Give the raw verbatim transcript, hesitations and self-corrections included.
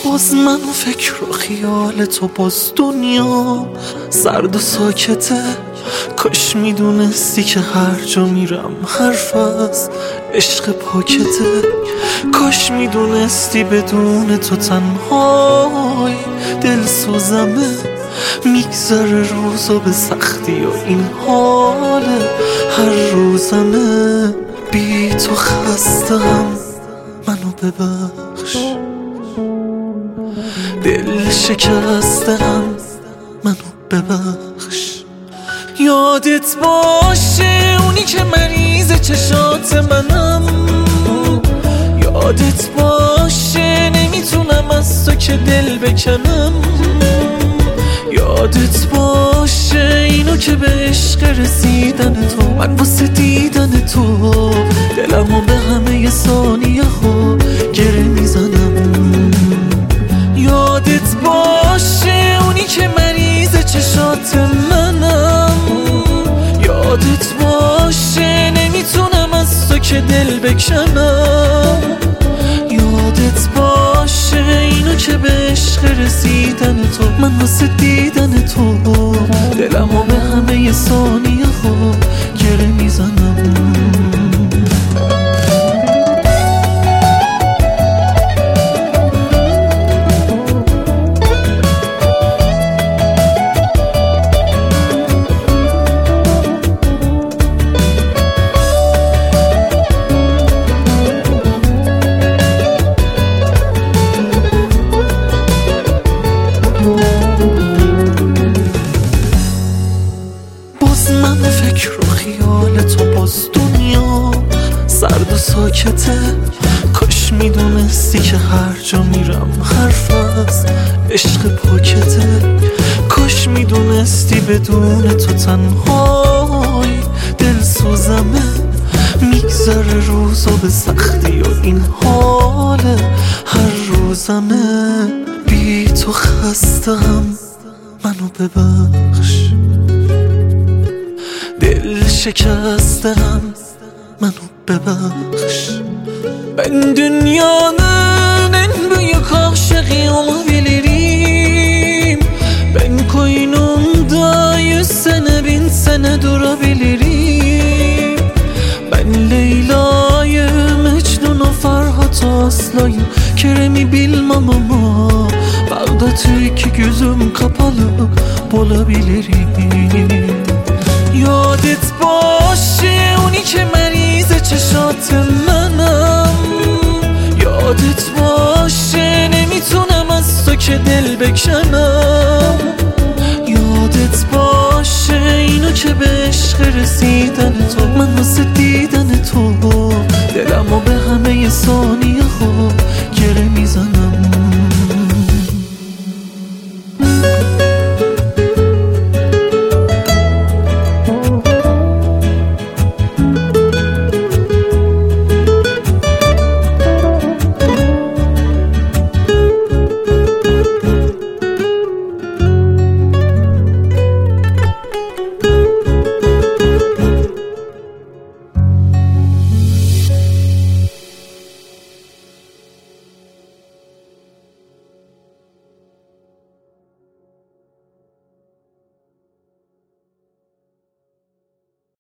باز من فکر و خیال تو، باز دنیا سرد و ساکته. کاش میدونستی که هر جا میرم حرف از عشق پاکته. کاش میدونستی بدون تو تنهای دل سوزمه. میگذره روزا به سختی و این حال هر روزمه. بی تو خستم، منو ببخش. دل شکستم، منو ببخش. یادت باشه اونی که مریض چشات منم. یادت باشه نمیتونم از تو که دل بکنم. یادت باشه اینو که به عشق رسیدن تو، من واسه دیدن تو دلمو به همه ثانیه ها گره میزنم. یادت باشه اونی که مریض چشات منم. یادت باشه نمیتونم از تو که دل بکنم. یادت باشه اینو که به عشق رسیدن تو، من واسه دیدن تو دلمو به همه ثانیه ها گره میزنم. من فکر و خیال تو، باز دنیا سرد و ساکته. کاش میدونستی که هر جا میرم حرف از عشق پاکته. کاش میدونستی بدون تو تنهای دل سوزمه. میگذره روزا به سختی و این حال هر روزمه. بی تو خستم، منو ببخش. دل şikəstəm, mənə bəbəx. Ben dünyanın en büyük aşığı olabilirim. Ben koynumda yüz sene bin sene durabilirim. Ben Leyla'yı, Mecnun'u, Ferhat'ı, Aslı'yı, Kerem'i bilmem ama Bağdat'ı iki gözüm kapalı bulabilirim. یادت باشه اونی که مریض چشات منم. یادت باشه نمیتونم از تو که دل بکنم. یادت باشه اینو که به عشق رسیدن تو، من واسه دیدن